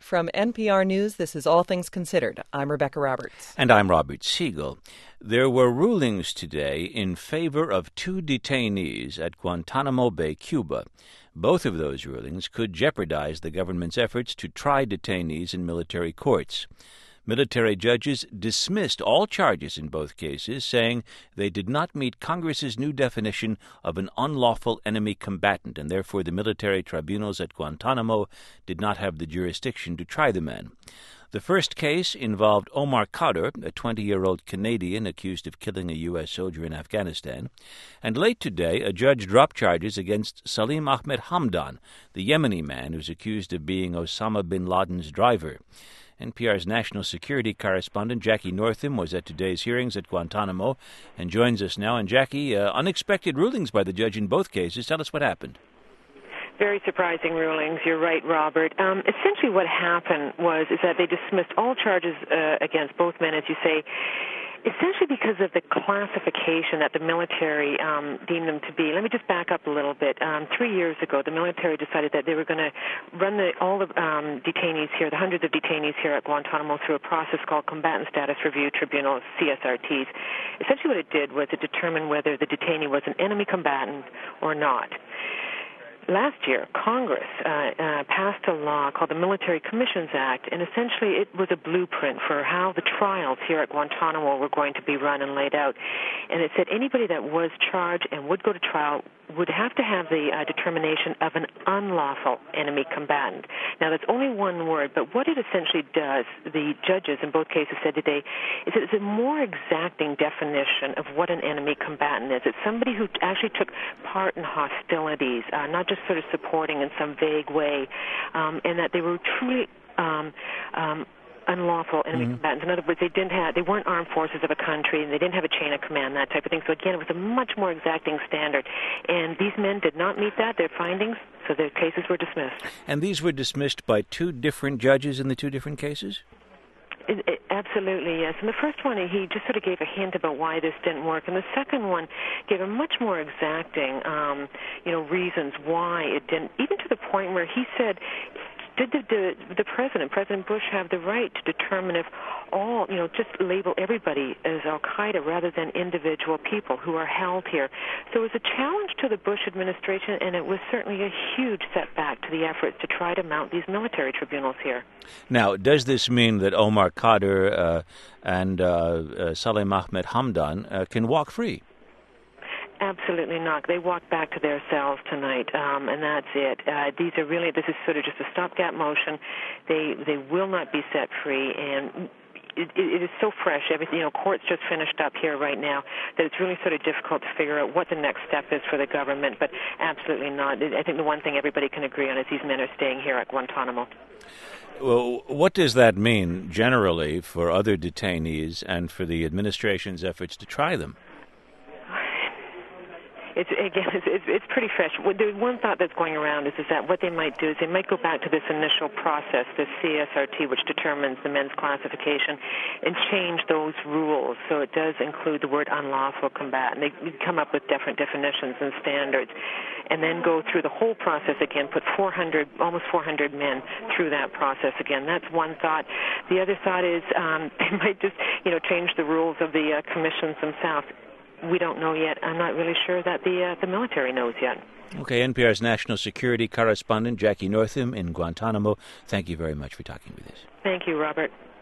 From NPR News, this is All Things Considered. I'm Rebecca Roberts. And I'm Robert Siegel. There were rulings today in favor of 2 detainees at Guantanamo Bay, Cuba. Both of those rulings could jeopardize the government's efforts to try detainees in military courts. Military judges dismissed all charges in both cases, saying they did not meet Congress's new definition of an unlawful enemy combatant, and therefore the military tribunals at Guantanamo did not have the jurisdiction to try the men. The first case involved Omar Khadr, a 20-year-old Canadian accused of killing a U.S. soldier in Afghanistan. And late today, a judge dropped charges against Salim Ahmed Hamdan, the Yemeni man who's accused of being Osama bin Laden's driver. NPR's national security correspondent Jackie Northam was at today's hearings at Guantanamo and joins us now. And Jackie, unexpected rulings by the judge in both cases. Tell us what happened. Very surprising rulings. You're right, Robert. Essentially what happened is that they dismissed all charges against both men, as you say, essentially because of the classification that the military deemed them to be. Let me just back up a little bit. 3 years ago, the military decided that they were going to run all the detainees here, the hundreds of detainees here at Guantanamo, through a process called Combatant Status Review Tribunal, CSRTs. Essentially what it did was it determined whether the detainee was an enemy combatant or not. Last year, Congress passed a law called the Military Commissions Act, and essentially it was a blueprint for how the trials here at Guantanamo were going to be run and laid out. And it said anybody that was charged and would go to trial would have to have the determination of an unlawful enemy combatant. Now, that's only one word, but what it essentially does, the judges in both cases said today, is that it's a more exacting definition of what an enemy combatant is. It's somebody who actually took part in hostilities, not just sort of supporting in some vague way, and that they were truly unlawful enemy combatants. In other words, they weren't armed forces of a country, and they didn't have a chain of command, that type of thing. So again, it was a much more exacting standard. And these men did not meet their findings, so their cases were dismissed. And these were dismissed by 2 different judges in the 2 different cases? Absolutely, yes. And the first one, he just sort of gave a hint about why this didn't work. And the second one gave a much more exacting, reasons why it didn't, even to the point where he said, did the President Bush, have the right to determine if just label everybody as al-Qaeda rather than individual people who are held here? So it was a challenge to the Bush administration, and it was certainly a huge setback to the efforts to try to mount these military tribunals here. Now, does this mean that Omar Khadr and Salim Ahmed Hamdan can walk free? Absolutely not. They walk back to their cells tonight, and that's it. This is sort of just a stopgap motion. They will not be set free, and it is so fresh. Everything, courts just finished up here right now, that it's really sort of difficult to figure out what the next step is for the government, but absolutely not. I think the one thing everybody can agree on is these men are staying here at Guantanamo. Well, what does that mean generally for other detainees and for the administration's efforts to try them? It's pretty fresh. The one thought that's going around is that what they might do is they might go back to this initial process, this CSRT, which determines the men's classification, and change those rules so it does include the word unlawful combatant. They come up with different definitions and standards, and then go through the whole process again, put almost 400 men through that process again. That's one thought. The other thought is they might just, change the rules of the commissions themselves. We don't know yet. I'm not really sure that the military knows yet. Okay, NPR's national security correspondent Jackie Northam in Guantanamo, thank you very much for talking with us. Thank you, Robert.